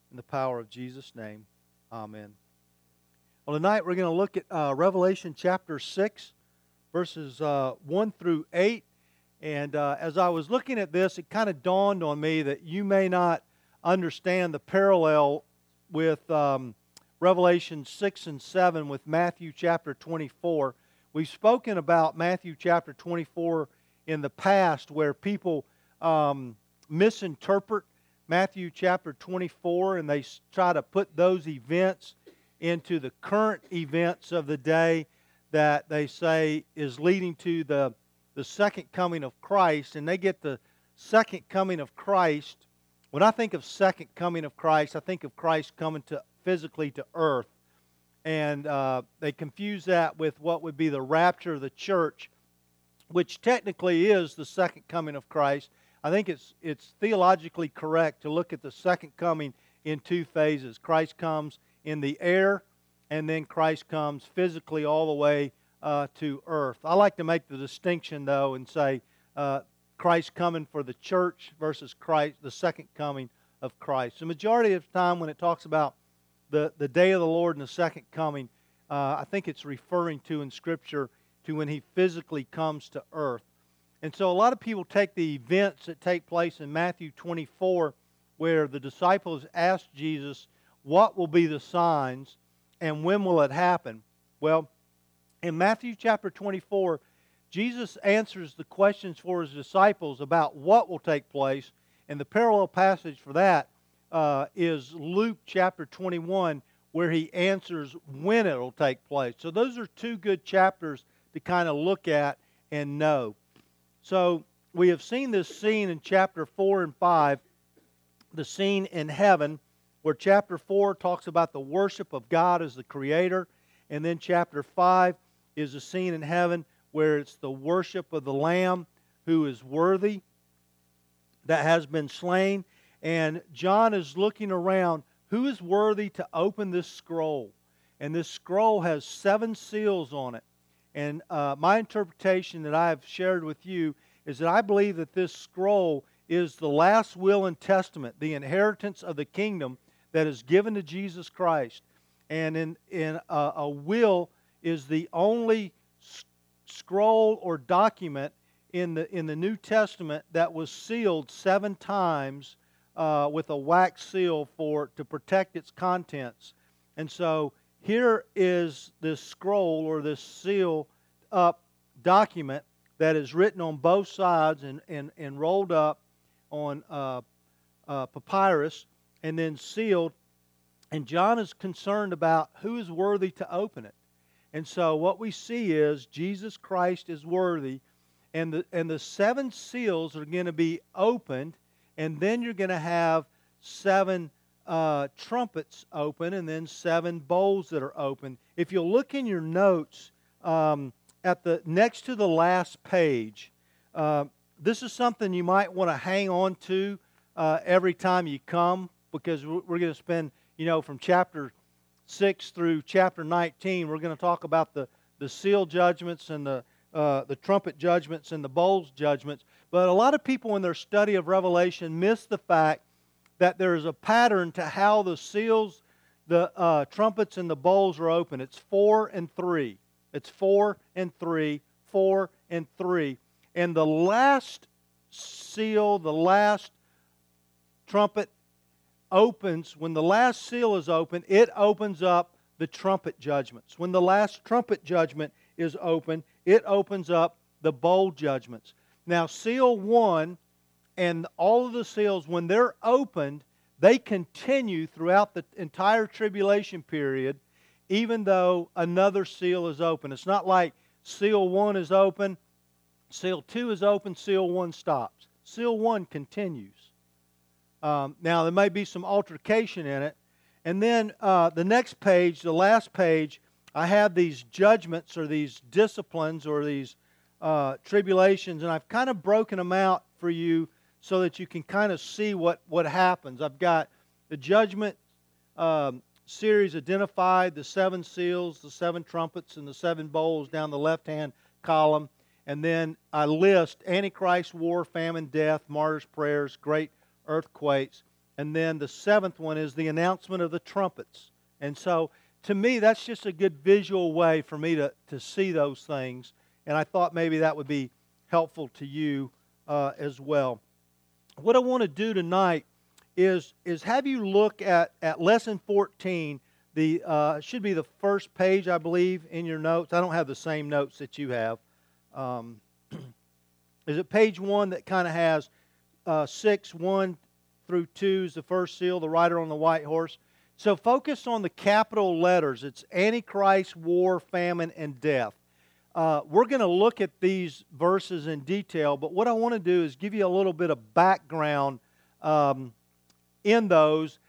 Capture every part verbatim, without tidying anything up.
In the power of Jesus' name, amen. Well, tonight we're going to look at uh, Revelation chapter six, verses uh, one through eight. And uh, as I was looking at this, it kind of dawned on me that you may not understand the parallel with um, Revelation six and seven with Matthew chapter twenty-four. We've spoken about Matthew chapter twenty-four in the past where people um, misinterpret Matthew chapter twenty-four and they try to put those events into the current events of the day that they say is leading to the, the second coming of Christ. And they get the second coming of Christ. When I think of second coming of Christ, I think of Christ coming to physically to earth. And uh, they confuse that with what would be the rapture of the church, which technically is the second coming of Christ. I think it's it's theologically correct to look at the second coming in two phases. Christ comes in the air, and then Christ comes physically all the way uh, to earth. I like to make the distinction, though, and say uh, Christ coming for the church versus Christ, the second coming of Christ. The majority of the time when it talks about the, the day of the Lord and the second coming, uh, I think it's referring to in Scripture to when He physically comes to earth. And so a lot of people take the events that take place in Matthew twenty-four, where the disciples asked Jesus, what will be the signs and when will it happen? Well, in Matthew chapter twenty-four, Jesus answers the questions for His disciples about what will take place. And the parallel passage for that uh, is Luke chapter twenty-one, where He answers when it will take place. So those are two good chapters to kind of look at and know. So we have seen this scene in chapter four and five, the scene in heaven, where chapter four talks about the worship of God as the Creator, and then chapter five is a scene in heaven where it's the worship of the Lamb who is worthy, that has been slain. And John is looking around, who is worthy to open this scroll? And this scroll has seven seals on it. And uh, my interpretation that I have shared with you is that I believe that this scroll is the last will and testament, the inheritance of the kingdom that is given to Jesus Christ. And in, in a, a will is the only s- scroll or document in the, in the New Testament that was sealed seven times uh, with a wax seal for to protect its contents. And so here is this scroll or this seal up document that is written on both sides and, and, and rolled up on uh, uh, papyrus and then sealed. And John is concerned about who is worthy to open it. And so what we see is Jesus Christ is worthy, and the, and the seven seals are going to be opened, and then you're going to have seven Uh, trumpets open, and then seven bowls that are open. If you'll look in your notes um, at the next to the last page, uh, this is something you might want to hang on to uh, every time you come, because we're, we're going to spend, you know, from chapter six through chapter nineteen, we're going to talk about the the seal judgments and the uh, the trumpet judgments and the bowls judgments. But a lot of people in their study of Revelation miss the fact that there is a pattern to how the seals, the uh, trumpets, and the bowls are open. It's four and three. It's four and three, four and three. And the last seal, the last trumpet opens, when the last seal is open, it opens up the trumpet judgments. When the last trumpet judgment is open, it opens up the bowl judgments. Now, seal one and all of the seals, when they're opened, they continue throughout the entire tribulation period, even though another seal is open. It's not like seal one is open, seal two is open, seal one stops. Seal one continues. Um, now, there may be some altercation in it. And then uh, the next page, the last page, I have these judgments or these disciplines or these uh, tribulations, and I've kind of broken them out for you so that you can kind of see what, what happens. I've got the judgment um, series identified, the seven seals, the seven trumpets, and the seven bowls down the left-hand column. And then I list Antichrist, war, famine, death, martyrs' prayers, great earthquakes. And then the seventh one is the announcement of the trumpets. And so, to me, that's just a good visual way for me to, to see those things. And I thought maybe that would be helpful to you uh, as well. What I want to do tonight is, is have you look at, at Lesson fourteen. The uh, should be the first page, I believe, in your notes. I don't have the same notes that you have. Um, is it page one that kind of has uh, six, one through two is the first seal, the rider on the white horse. So focus on the capital letters. It's Antichrist, war, famine, and death. Uh, we're going to look at these verses in detail, but what I want to do is give you a little bit of background um, in those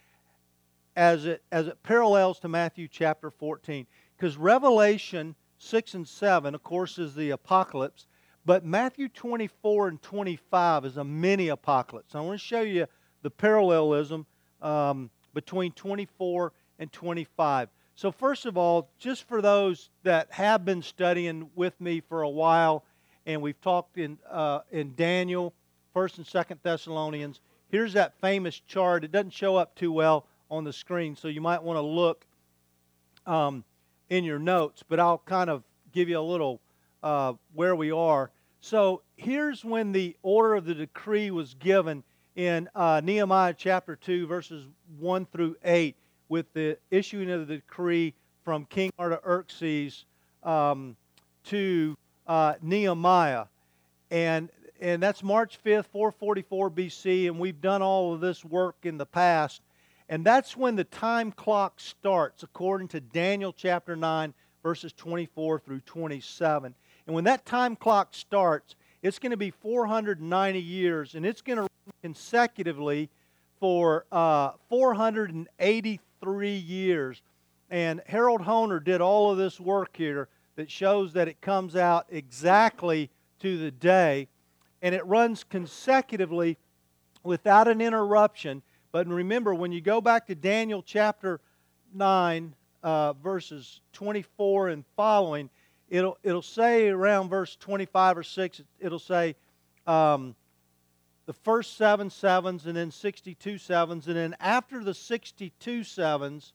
as it, as it parallels to Matthew chapter fourteen. Because Revelation six and seven, of course, is the apocalypse, but Matthew twenty-four and twenty-five is a mini apocalypse. I want to show you the parallelism um, between twenty-four and twenty-five. So first of all, just for those that have been studying with me for a while, and we've talked in uh, in Daniel, First and Second Thessalonians. Here's that famous chart. It doesn't show up too well on the screen, so you might want to look um, in your notes. But I'll kind of give you a little uh, where we are. So here's when the order of the decree was given in uh, Nehemiah chapter two, verses one through eight. With the issuing of the decree from King Artaxerxes um, to uh, Nehemiah. And, and that's March fifth, four forty-four B C, and we've done all of this work in the past. And that's when the time clock starts, according to Daniel chapter nine, verses twenty-four through twenty-seven. And when that time clock starts, it's going to be four hundred ninety years, and it's going to run consecutively for uh, four hundred eighty-three years. And Harold Honer did all of this work here that shows that it comes out exactly to the day, and it runs consecutively without an interruption. But remember, when you go back to Daniel chapter nine, uh, verses twenty-four and following, it'll it'll say around verse twenty-five or six, it'll say um, the first seven sevens, and then sixty-two sevens, and then after the sixty-two sevens,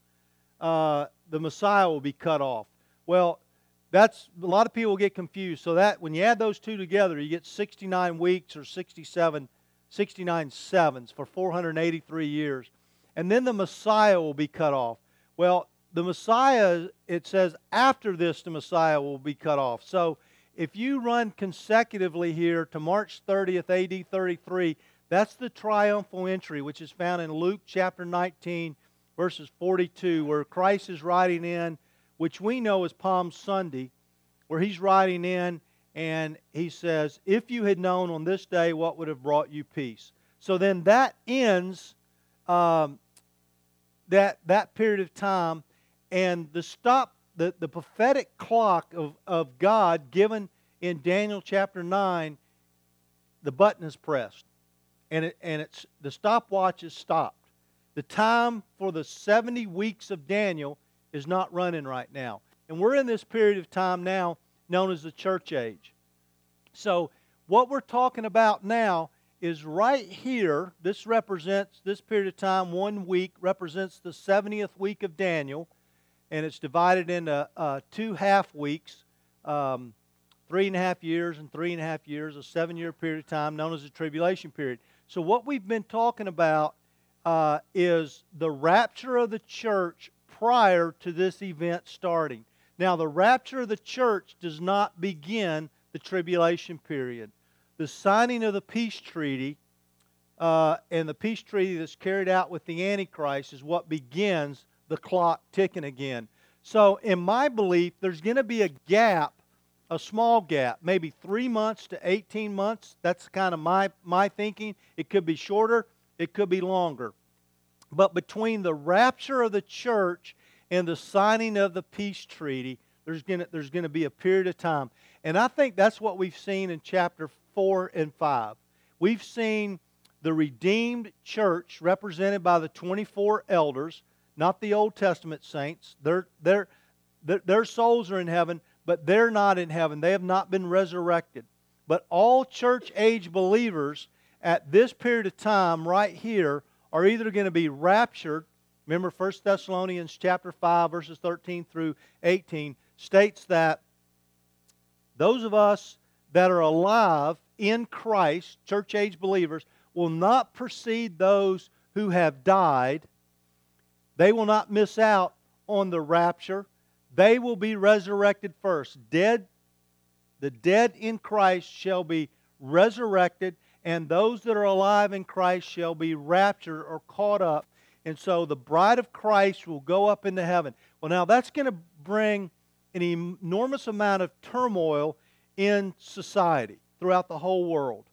uh, the Messiah will be cut off. Well, that's a lot of people get confused. So that when you add those two together, you get sixty-nine weeks or sixty-seven, sixty-nine sevens for four hundred eighty-three years, and then the Messiah will be cut off. Well, the Messiah, it says after this, the Messiah will be cut off. So if you run consecutively here to March thirtieth, A D thirty-three, that's the triumphal entry, which is found in Luke chapter nineteen, verses forty-two, where Christ is riding in, which we know as Palm Sunday, where He's riding in and He says, if you had known on this day what would have brought you peace. So then that ends um, that, that period of time, and the stop The, the prophetic clock of, of God given in Daniel chapter nine, the button is pressed. And it and it's the stopwatch is stopped. The time for the seventy weeks of Daniel is not running right now. And we're in this period of time now known as the church age. So what we're talking about now is right here. This represents, this period of time, one week, represents the seventieth week of Daniel. And it's divided into uh, two half weeks, um, three and a half years and three and a half years, a seven-year period of time known as the tribulation period. So what we've been talking about uh, is the rapture of the church prior to this event starting. Now, the rapture of the church does not begin the tribulation period. The signing of the peace treaty uh, and the peace treaty that's carried out with the Antichrist is what begins the clock ticking again. So in my belief, there's going to be a gap, a small gap, maybe three months to eighteen months. That's kind of my, my thinking. It could be shorter, it could be longer. But between the rapture of the church and the signing of the peace treaty, there's going to, there's going to be a period of time. And I think that's what we've seen in chapter four and five. We've seen the redeemed church represented by the twenty-four elders, not the Old Testament saints. Their, their, their, their souls are in heaven, but they're not in heaven. They have not been resurrected. But all church age believers at this period of time right here are either going to be raptured. Remember, First Thessalonians chapter five, verses thirteen through eighteen, states that those of us that are alive in Christ, church-age believers, will not precede those who have died. They will not miss out on the rapture. They will be resurrected first. Dead, the dead in Christ shall be resurrected, and those that are alive in Christ shall be raptured or caught up. And so the bride of Christ will go up into heaven. Well, now that's going to bring an enormous amount of turmoil in society throughout the whole world.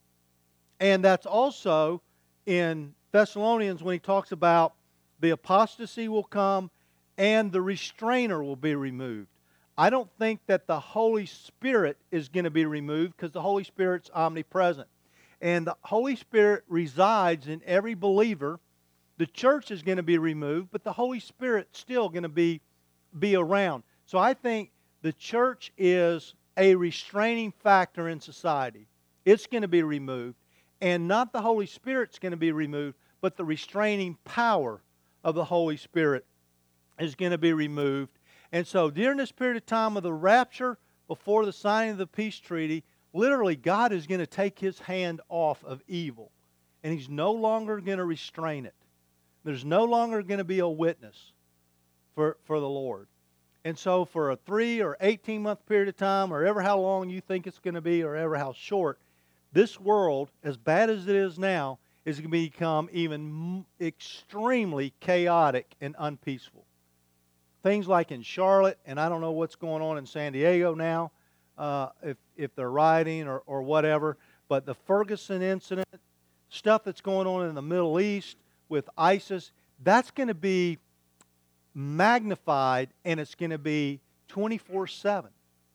And that's also in Thessalonians when he talks about the apostasy will come and the restrainer will be removed. I don't think that the Holy Spirit is going to be removed because the Holy Spirit's omnipresent. And the Holy Spirit resides in every believer. The church is going to be removed, but the Holy Spirit's still going to be, be around. So I think the church is a restraining factor in society. It's going to be removed. And not the Holy Spirit's going to be removed, but the restraining power of the Holy Spirit is going to be removed. And so during this period of time of the rapture, before the signing of the peace treaty, literally God is going to take His hand off of evil. And He's no longer going to restrain it. There's no longer going to be a witness for, for the Lord. And so for a three or eighteen month period of time, or ever how long you think it's going to be, or ever how short, this world, as bad as it is now, is going to become even extremely chaotic and unpeaceful. Things like in Charlotte, and I don't know what's going on in San Diego now, uh, if, if they're rioting or, or whatever, but the Ferguson incident, stuff that's going on in the Middle East with ISIS, that's going to be magnified, and it's going to be twenty-four seven.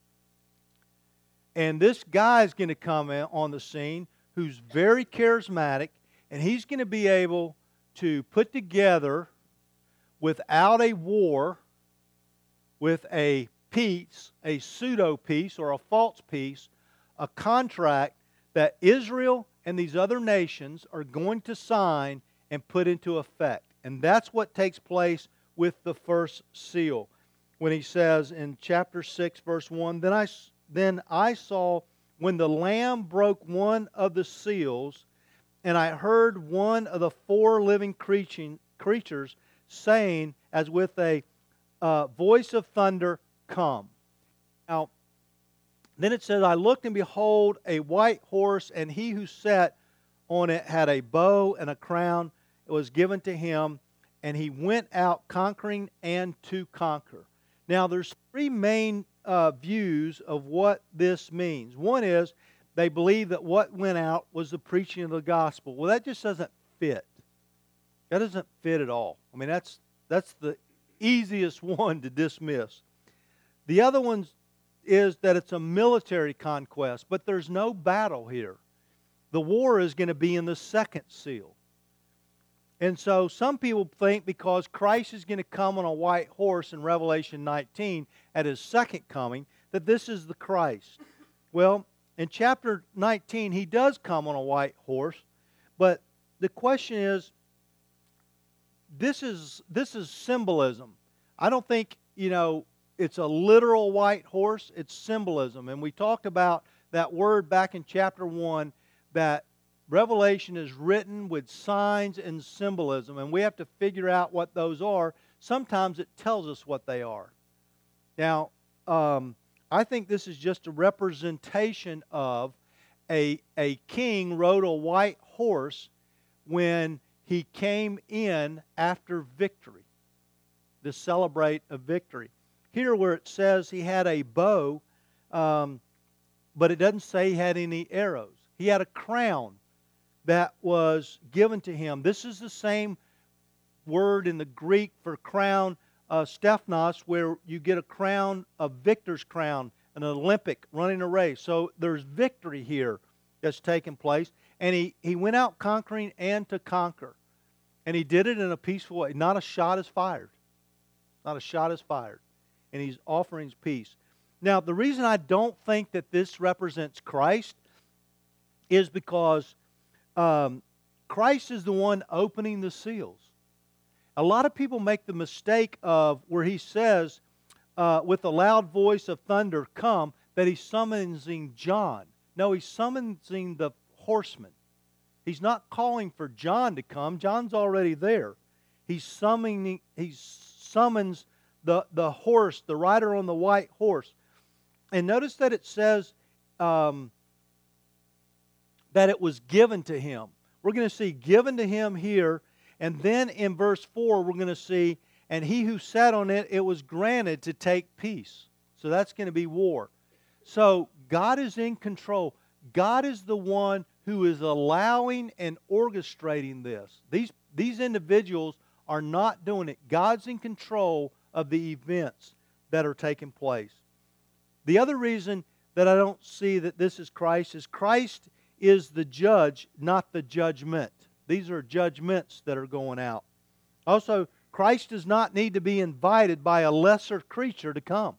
And this guy is going to come in on the scene who's very charismatic, and he's going to be able to put together, without a war, with a peace, a pseudo-peace or a false peace, a contract that Israel and these other nations are going to sign and put into effect. And that's what takes place with the first seal. When he says in chapter six, verse one, Then I, then I saw when the Lamb broke one of the seals, and I heard one of the four living creatures saying, as with a uh, voice of thunder, Come. Now, then it says, I looked, and behold, a white horse, and he who sat on it had a bow and a crown. It was given to him, and he went out conquering and to conquer. Now, there's three main uh, views of what this means. One is they believe that what went out was the preaching of the gospel. Well, that just doesn't fit. That doesn't fit at all. I mean, that's that's the easiest one to dismiss. The other one is that it's a military conquest, but there's no battle here. The war is going to be in the second seal. And so some people think because Christ is going to come on a white horse in Revelation nineteen at His second coming, that this is the Christ. Well, in chapter nineteen, He does come on a white horse, but the question is, this is this is symbolism. I don't think, you know, it's a literal white horse. It's symbolism. And we talked about that word back in chapter one, that Revelation is written with signs and symbolism, and we have to figure out what those are. Sometimes it tells us what they are. Now, um, I think this is just a representation of a, a king rode a white horse when he came in after victory, to celebrate a victory. Here where it says he had a bow, um, but it doesn't say he had any arrows. He had a crown that was given to him. This is the same word in the Greek for crown, uh, Stephanos, where you get a crown, a victor's crown, an Olympic, running a race. So there's victory here that's taken place. And he, he went out conquering and to conquer. And he did it in a peaceful way. Not a shot is fired. Not a shot is fired. And he's offering peace. Now, the reason I don't think that this represents Christ is because um, Christ is the one opening the seals. A lot of people make the mistake of where he says, uh, with a loud voice of thunder, come, that he's summoning John. No, he's summoning the horsemen. He's not calling for John to come. John's already there. He's summoning, he summons the, the horse, the rider on the white horse. And notice that it says um, that it was given to him. We're going to see given to him here. And then in verse four, we're going to see, and he who sat on it, it was granted to take peace. So that's going to be war. So God is in control. God is the one who is allowing and orchestrating this. These, these individuals are not doing it. God's in control of the events that are taking place. The other reason that I don't see that this is Christ is Christ is the judge, not the judgment. These are judgments that are going out. Also, Christ does not need to be invited by a lesser creature to come.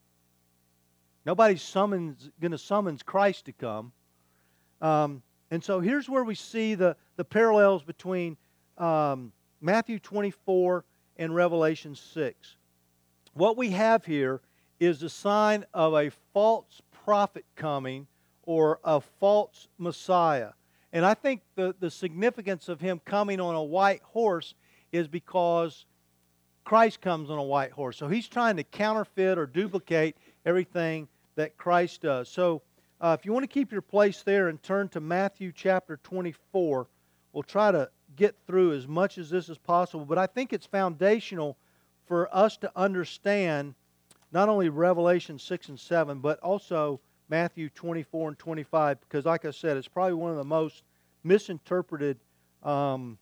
Nobody's summons, going to summons Christ to come. Um, and so here's where we see the, the parallels between um, Matthew twenty-four and Revelation six. What we have here is a sign of a false prophet coming or a false Messiah. And I think the, the significance of him coming on a white horse is because Christ comes on a white horse. So he's trying to counterfeit or duplicate everything that Christ does. So uh, if you want to keep your place there and turn to Matthew chapter twenty-four, we'll try to get through as much as this is possible. But I think it's foundational for us to understand not only Revelation six and seven, but also Matthew twenty-four and twenty-five, because like I said, it's probably one of the most misinterpreted um,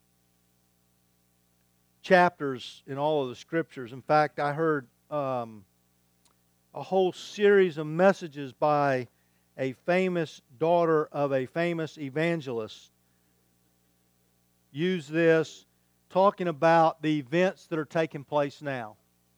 chapters in all of the Scriptures. In fact, I heard um, a whole series of messages by a famous daughter of a famous evangelist use this, talking about the events that are taking place now.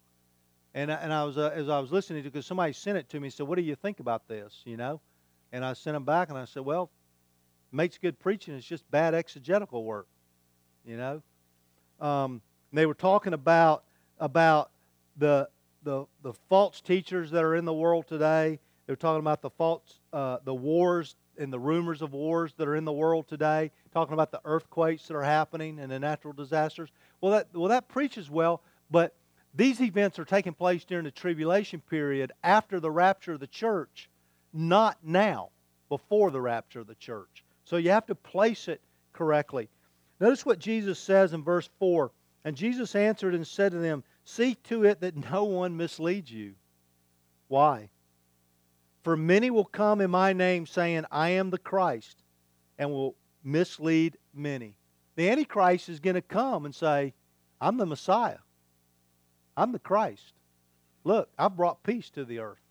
And and I was uh, as I was listening to it, because somebody sent it to me, said, "What do you think about this?" You know, and I sent them back, and I said, "Well, it makes good preaching. It's just bad exegetical work." You know, um, they were talking about about the the the false teachers that are in the world today. They were talking about the false uh, the wars and the rumors of wars that are in the world today. Talking about the earthquakes that are happening and the natural disasters. Well, that well that preaches well, but these events are taking place during the tribulation period after the rapture of the church, not now, before the rapture of the church. So you have to place it correctly. Notice what Jesus says in verse four. And Jesus answered and said to them, "See to it that no one misleads you." Why? "For many will come in my name, saying, I am the Christ, and will mislead many." The Antichrist is going to come and say, "I'm the Messiah. I'm the Christ. Look, I've brought peace to the earth."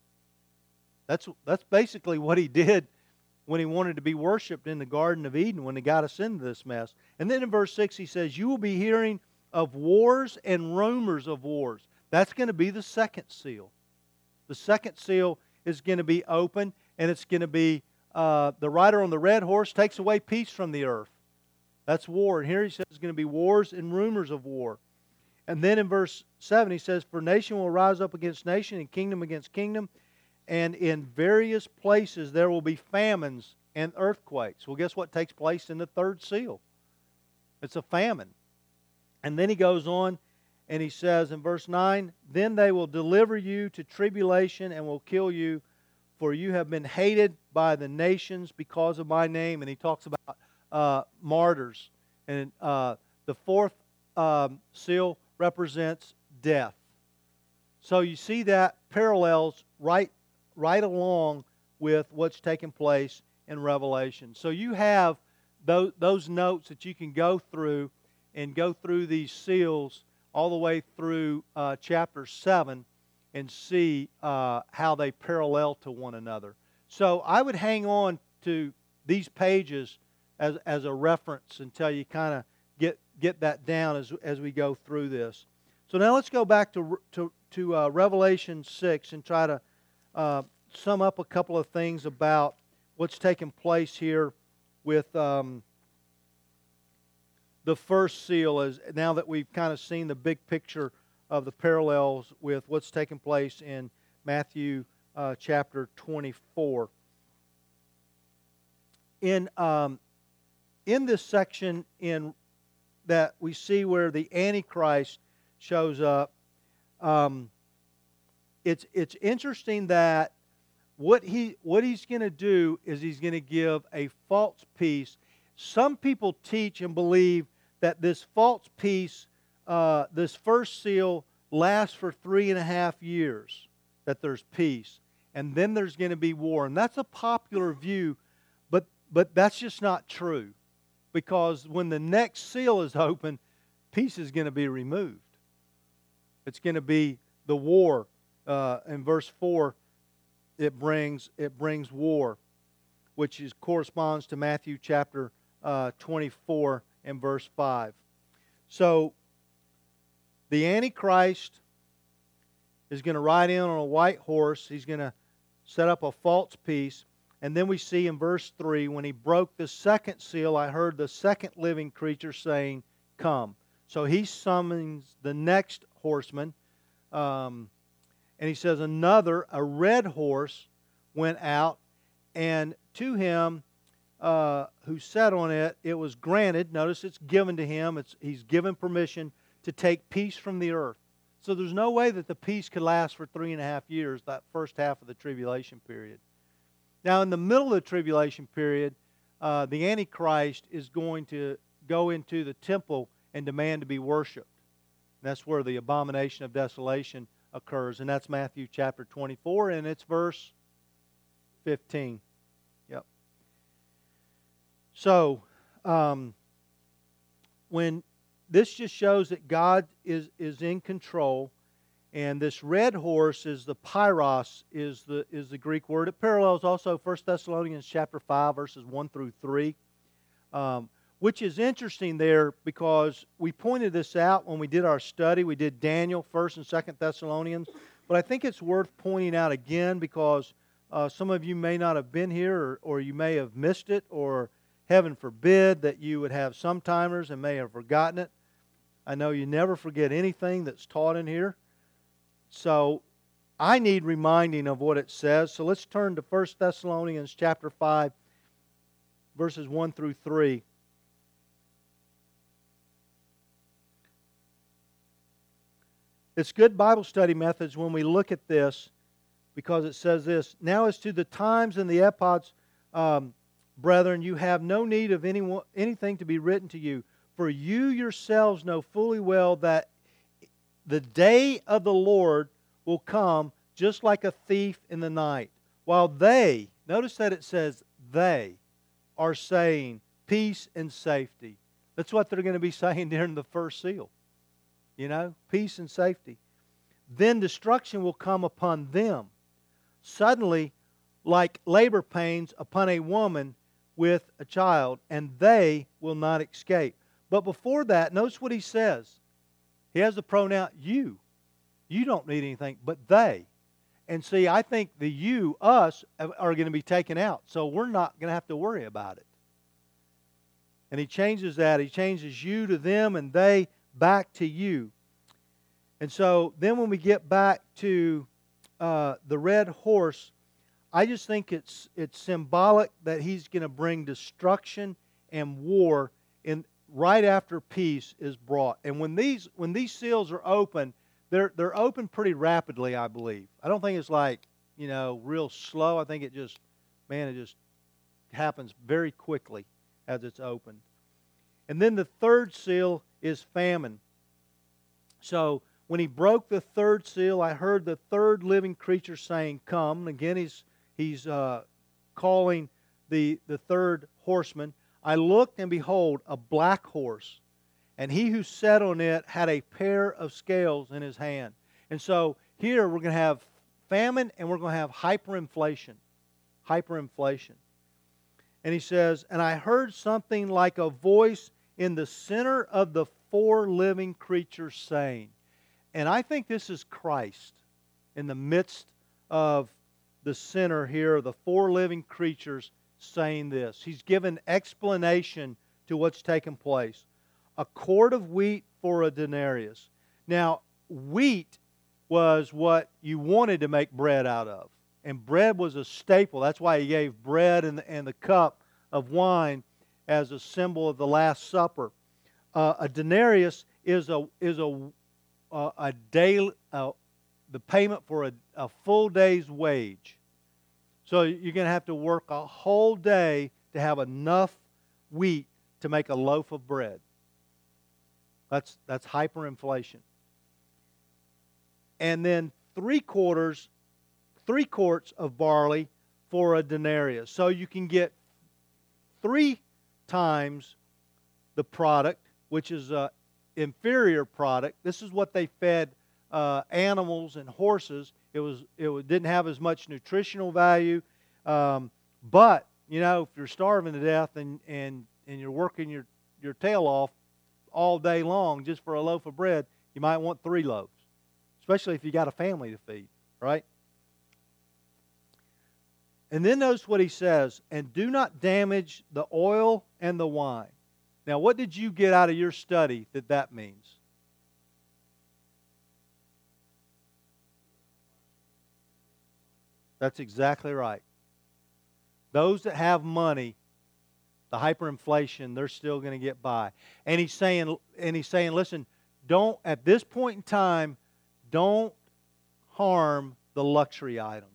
That's, that's basically what he did when he wanted to be worshipped in the Garden of Eden, when he got us into this mess. And then in verse six he says, "You will be hearing of wars and rumors of wars." That's going to be the second seal. The second seal is going to be open, and it's going to be uh, the rider on the red horse takes away peace from the earth. That's war. And here he says it's going to be wars and rumors of war. And then in verse seven he says, "For nation will rise up against nation, and kingdom against kingdom, and in various places there will be famines and earthquakes." Well, guess what takes place in the third seal? It's a famine. And then he goes on and he says in verse nine, "Then they will deliver you to tribulation and will kill you, for you have been hated by the nations because of my name." And he talks about uh, martyrs. And uh, the fourth um, seal represents death. So you see that parallels right, right along with what's taking place in Revelation. So you have those, those notes that you can go through and go through these seals all the way through uh, chapter seven and see uh, how they parallel to one another. So I would hang on to these pages as, as a reference until you kind of get get that down as as we go through this. So now let's go back to to, to uh, Revelation six and try to uh, sum up a couple of things about what's taking place here with um, the first seal, as now that we've kind of seen the big picture of the parallels with what's taking place in Matthew uh, chapter twenty-four. In um, in this section in that we see where the Antichrist shows up, um, it's it's interesting that what he what he's going to do is he's going to give a false peace. Some people teach and believe that this false peace, uh, this first seal, lasts for three and a half years, that there's peace. And then there's going to be war. And that's a popular view, but, but that's just not true. Because when the next seal is open, peace is going to be removed. It's going to be the war. Uh, in verse four, it brings, it brings war, which is, corresponds to Matthew chapter uh, twenty-four and verse five. So, the Antichrist is going to ride in on a white horse. He's going to set up a false peace. And then we see in verse three, when he broke the second seal, I heard the second living creature saying, "Come." So he summons the next horseman. Um, and he says, another, a red horse, went out, and to him uh, who sat on it, it was granted. Notice it's given to him. It's, he's given permission to take peace from the earth. So there's no way that the peace could last for three and a half years, that first half of the tribulation period. Now, in the middle of the tribulation period, uh, the Antichrist is going to go into the temple and demand to be worshipped. And that's where the abomination of desolation occurs. And that's Matthew chapter twenty-four, and it's verse fifteen. Yep. So, um, when this just shows that God is, is in control, and this red horse is the pyros, is the is the Greek word. It parallels also First Thessalonians chapter five, verses one through three, um, which is interesting there because we pointed this out when we did our study. We did Daniel, First and Second Thessalonians, but I think it's worth pointing out again because uh, some of you may not have been here, or, or you may have missed it, or heaven forbid that you would have some timers and may have forgotten it. I know you never forget anything that's taught in here. So I need reminding of what it says. So let's turn to First Thessalonians chapter five, verses one through three. It's good Bible study methods when we look at this, because it says this, "Now as to the times and the epochs, um, brethren, you have no need of anyone, anything to be written to you, for you yourselves know fully well that the day of the Lord will come just like a thief in the night. While they," notice that it says they, "are saying peace and safety." That's what they're going to be saying during the first seal. You know, peace and safety. "Then destruction will come upon them, suddenly like labor pains upon a woman with a child, and they will not escape." But before that, notice what he says. He has the pronoun you. You don't need anything, but they. And see, I think the you, us, are going to be taken out. So we're not going to have to worry about it. And he changes that. He changes you to them and they back to you. And so then when we get back to uh, the red horse, I just think it's it's symbolic that he's going to bring destruction and war in right after peace is brought. And when these when these seals are open, they're they're open pretty rapidly, I believe. I don't think it's like, you know, real slow. I think it just, man, it just happens very quickly as it's opened. And then the third seal is famine. So when he broke the third seal, I heard the third living creature saying, "Come." And again, he's he's uh, calling the the third horseman. "I looked, and behold, a black horse, and he who sat on it had a pair of scales in his hand." And so here we're going to have famine, and we're going to have hyperinflation. Hyperinflation. And he says, "And I heard something like a voice in the center of the four living creatures saying," and I think this is Christ in the midst of the center here, the four living creatures saying this. He's given explanation to what's taken place. a quart of wheat for a denarius. Now, wheat was what you wanted to make bread out of. And bread was a staple. That's why he gave bread and the, and the cup of wine as a symbol of the Last Supper. Uh, a denarius is a is a a, a daily uh, the payment for a, a full day's wage. So you're going to have to work a whole day to have enough wheat to make a loaf of bread. That's that's hyperinflation. And then three quarters, three quarts of barley for a denarius. So you can get three times the product, which is an inferior product. This is what they fed uh, animals and horses. It was it didn't have as much nutritional value, um, but you know, if you're starving to death and and and you're working your your tail off all day long just for a loaf of bread, you might want three loaves, especially if you got a family to feed, right? And then notice what he says, and do not damage the oil and the wine. Now, what did you get out of your study that that means? That's exactly right. Those that have money, the hyperinflation, they're still going to get by. And he's saying, and he's saying, listen, don't at this point in time, don't harm the luxury items.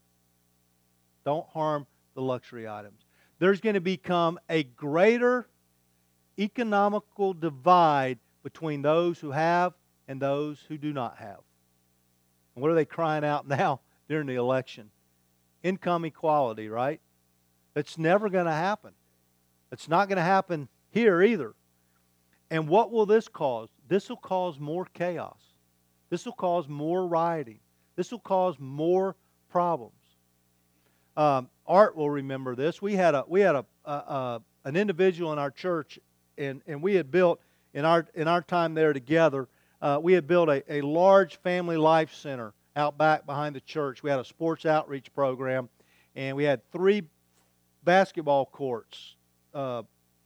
Don't harm the luxury items. There's going to become a greater economical divide between those who have and those who do not have. And what are they crying out now during the election? Income equality, right? It's never going to happen. It's not going to happen here either. And what will this cause? This will cause more chaos. This will cause more rioting. This will cause more problems. Um, Art will remember this. We had a we had a, a, a an individual in our church, and, and we had built in our in our time there together. Uh, we had built a, a large family life center out back behind the church. We had a sports outreach program, and we had three basketball courts, uh,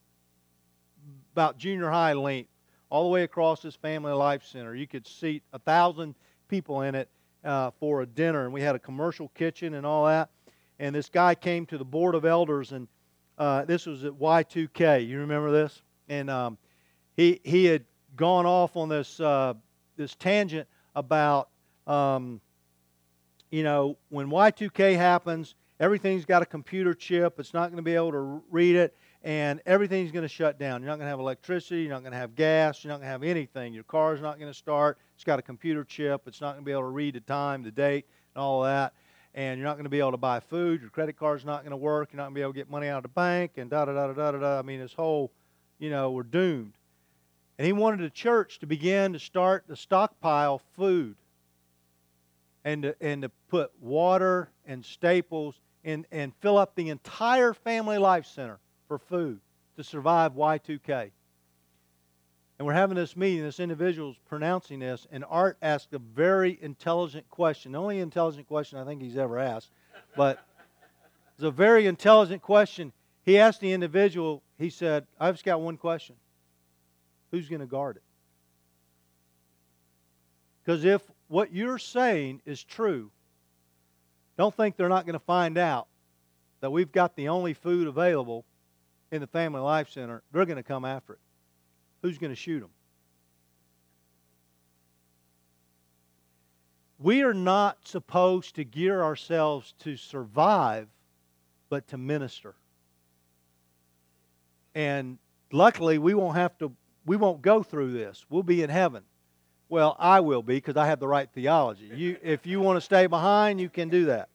about junior high length, all the way across this family life center. You could seat a thousand people in it uh, for a dinner, and we had a commercial kitchen and all that. And this guy came to the board of elders, and uh, this was at Y two K. You remember this? And um, he he had gone off on this uh, this tangent about um, you know, when Y two K happens, everything's got a computer chip. It's not going to be able to read it, and everything's going to shut down. You're not going to have electricity. You're not going to have gas. You're not going to have anything. Your car's not going to start. It's got a computer chip. It's not going to be able to read the time, the date, and all that. And you're not going to be able to buy food. Your credit card's not going to work. You're not going to be able to get money out of the bank, and da da da da da da. I mean, this whole, you know, we're doomed. And he wanted the church to begin to start to stockpile food, and to, and to put water and staples and and fill up the entire family life center for food to survive Y two K. And we're having this meeting, this individual's pronouncing this, and Art asked a very intelligent question. The only intelligent question I think he's ever asked, but it's a very intelligent question. He asked the individual, he said, I've just got one question. Who's going to guard it? Because if what you're saying is true, don't think they're not going to find out that we've got the only food available in the Family Life Center. They're going to come after it. Who's going to shoot them? We are not supposed to gear ourselves to survive, but to minister. And luckily, we won't have to. We won't go through this. We'll be in heaven. Well, I will be because I have the right theology. You, if you want to stay behind, you can do that.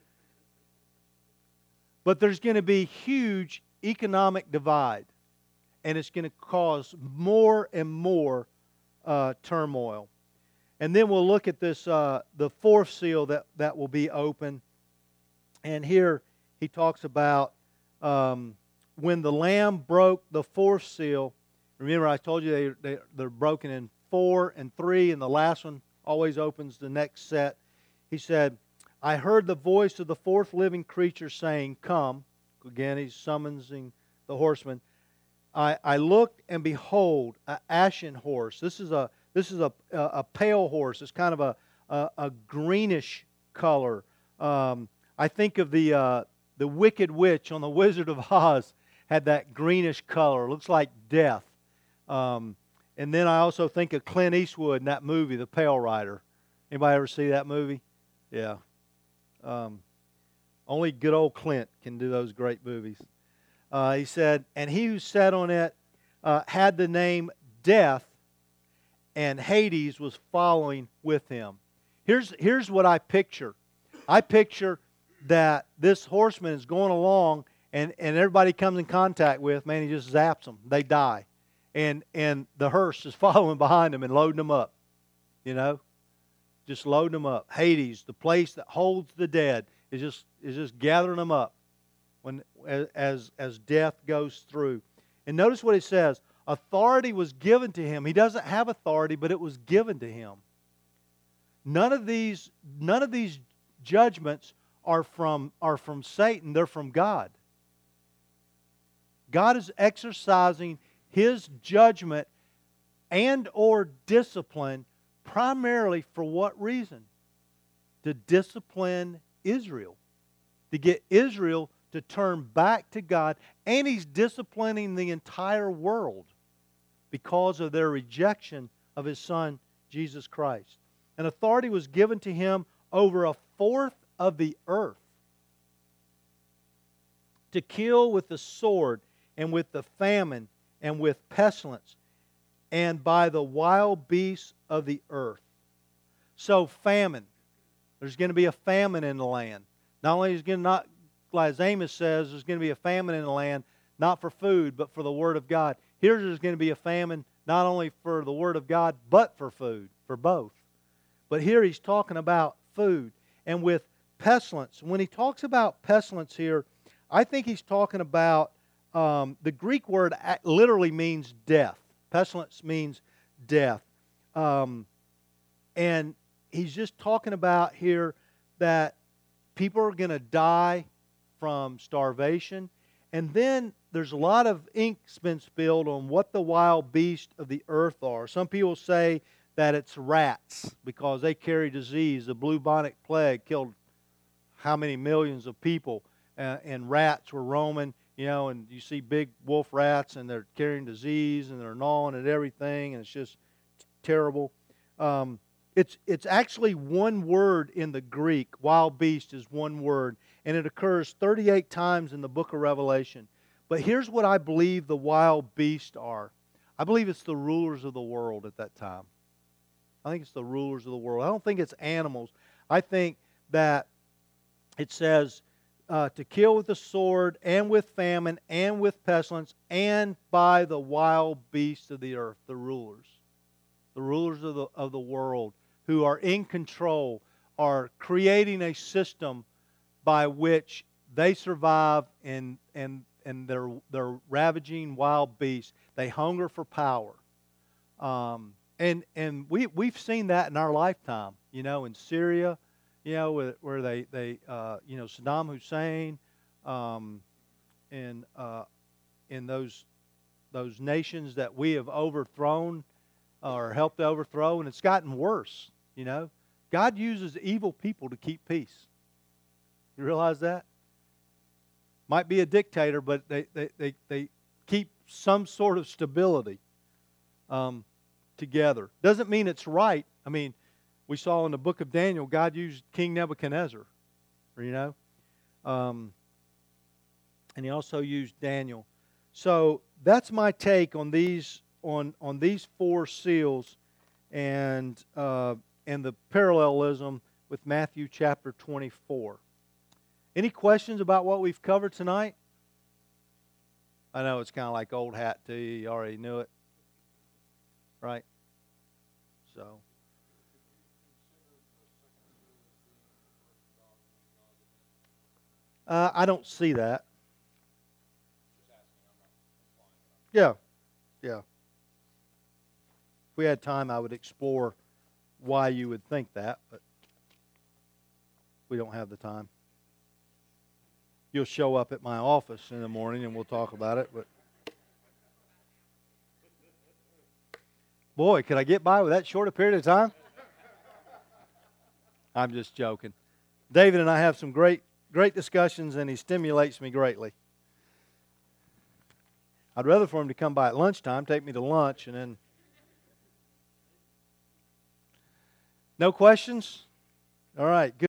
But there's going to be huge economic divide. And it's going to cause more and more uh, turmoil. And then we'll look at this, uh, the fourth seal that, that will be open. And here he talks about um, when the Lamb broke the fourth seal. Remember, I told you they, they, they're broken in four and three, and the last one always opens the next set. He said, I heard the voice of the fourth living creature saying, come. Again, he's summoning the horseman. I, I looked, and behold, an ashen horse. This is a this is a a, a pale horse. It's kind of a a, a greenish color. Um, I think of the uh, the Wicked Witch on the Wizard of Oz, had that greenish color. It looks like death. Um, and then I also think of Clint Eastwood in that movie, The Pale Rider. Anybody ever see that movie? Yeah. Um, only good old Clint can do those great movies. Uh, he said, and he who sat on it uh, had the name Death, and Hades was following with him. Here's, here's what I picture. I picture that this horseman is going along, and, and everybody comes in contact with, man, he just zaps them. They die. And, and the hearse is following behind them and loading them up. You know? Just loading them up. Hades, the place that holds the dead, is just, is just gathering them up when as, as death goes through. And notice what it says. Authority was given to him. He doesn't have authority, but it was given to him. None of these, none of these judgments are from, are from Satan. They're from God. God is exercising His judgment and or discipline primarily for what reason? To discipline Israel. To get Israel to turn back to God. And He's disciplining the entire world because of their rejection of His Son, Jesus Christ. And authority was given to Him over a fourth of the earth to kill with the sword and with the famine and with pestilence and by the wild beasts of the earth. So famine. There's going to be a famine in the land. Not only is going to not, as Amos says, there's going to be a famine in the land, not for food, but for the Word of God. Here there's going to be a famine not only for the Word of God, but for food, for both. But here he's talking about food. And with pestilence, when he talks about pestilence here, I think he's talking about, um, the Greek word literally means death. Pestilence means death. Um, and he's just talking about here that people are going to die from starvation. And then there's a lot of ink's been spilled on what the wild beasts of the earth are. Some people say that it's rats because they carry disease. The bubonic plague killed how many millions of people, uh, and rats were roaming, you know, and you see big wolf rats and they're carrying disease and they're gnawing at everything, and it's just terrible. Um, it's, it's actually one word in the Greek. Wild beast is one word, and it occurs thirty-eight times in the book of Revelation. But here's what I believe the wild beasts are. I believe it's the rulers of the world at that time. I think it's the rulers of the world. I don't think it's animals. I think that it says uh, to kill with the sword and with famine and with pestilence and by the wild beasts of the earth, the rulers. The rulers of the, of the world who are in control are creating a system by which they survive, and, and, and they're, they're ravaging wild beasts. They hunger for power. Um, And and we we've seen that in our lifetime, you know, in Syria, you know, where, where they they uh, you know, Saddam Hussein, um, in uh, in those those nations that we have overthrown or helped to overthrow, and it's gotten worse. You know, God uses evil people to keep peace. You realize that? Might be a dictator, but they they they, they keep some sort of stability. Um, together. Doesn't mean it's right. I mean, we saw in the book of Daniel, God used King Nebuchadnezzar, you know. Um, and He also used Daniel. So that's my take on these on on these four seals, and uh, and the parallelism with Matthew chapter twenty-four. Any questions about what we've covered tonight? I know it's kind of like old hat to you. You already knew it. Right? So. Uh, I don't see that. Yeah. Yeah. If we had time, I would explore why you would think that, but we don't have the time. You'll show up at my office in the morning and we'll talk about it, but Boy, could I get by with that short a period of time? I'm just joking. David and I have some great, great discussions, and he stimulates me greatly. I'd rather for him to come by at lunchtime, take me to lunch, and then... No questions? All right, good.